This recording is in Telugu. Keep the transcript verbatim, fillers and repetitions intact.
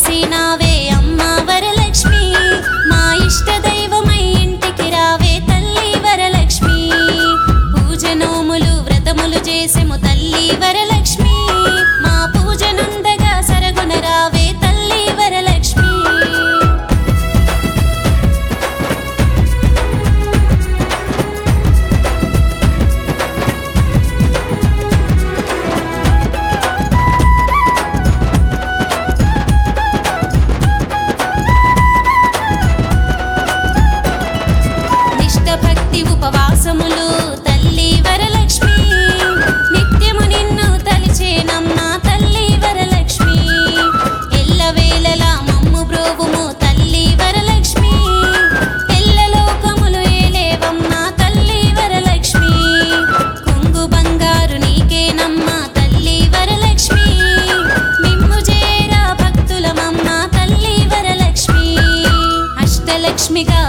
వెలసినావే అమ్మా వరలక్ష్మి, మా ఇష్ట దైవమై ఇంటికి రావే తల్లి వరలక్ష్మి. పూజ నోములు వ్రతములు చేసెము తల్లి వరలక్ష్మి, మా పూజనుందగా సరగున రావే తల్లి వరలక్ష్మి. భక్తి ఉపవాసములు తల్లి వరలక్ష్మి, నిత్యము నిన్ను తలిచేనమ్మా తల్లి వరలక్ష్మి. ఎల్లవేళలా మమ్ము బ్రోవుము తల్లి వరలక్ష్మి, ఎల్లలోకములు ఏలేవమ్మా తల్లి వరలక్ష్మి. కొంగు బంగారు నీకేనమ్మా తల్లి వరలక్ష్మి, మిమ్ము చేరా భక్తులమమ్మా తల్లి వరలక్ష్మి. అష్టలక్ష్మిగా